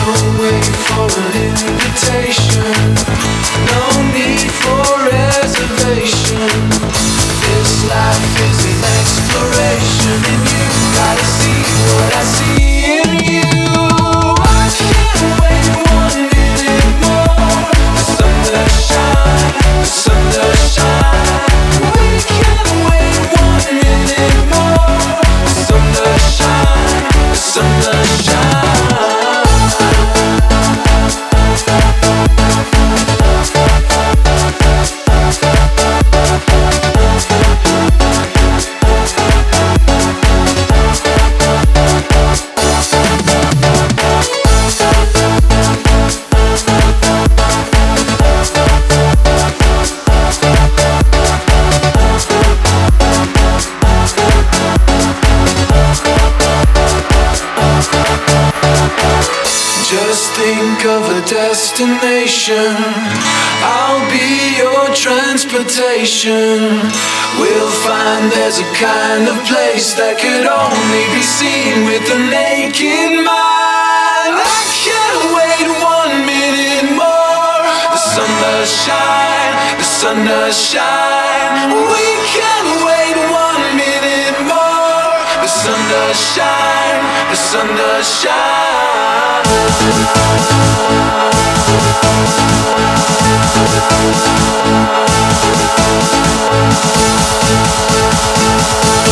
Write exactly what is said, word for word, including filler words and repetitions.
Don't wait for an invitation. No need for reservation. This life is an exploration, and you gotta see what I see in you. I can't wait one minute more. The sun does shine, the sun does shine. We can't wait one minute more. The sun does shine, the sun does shine. Just think of a destination. I'll be your transportation. We'll find there's a kind of place that could only be seen with the naked mind. I can't wait one minute more. The sun does shine, the sun does shine. We can't wait one minute more. The sun does shine, the sun does shine. We'll be right back.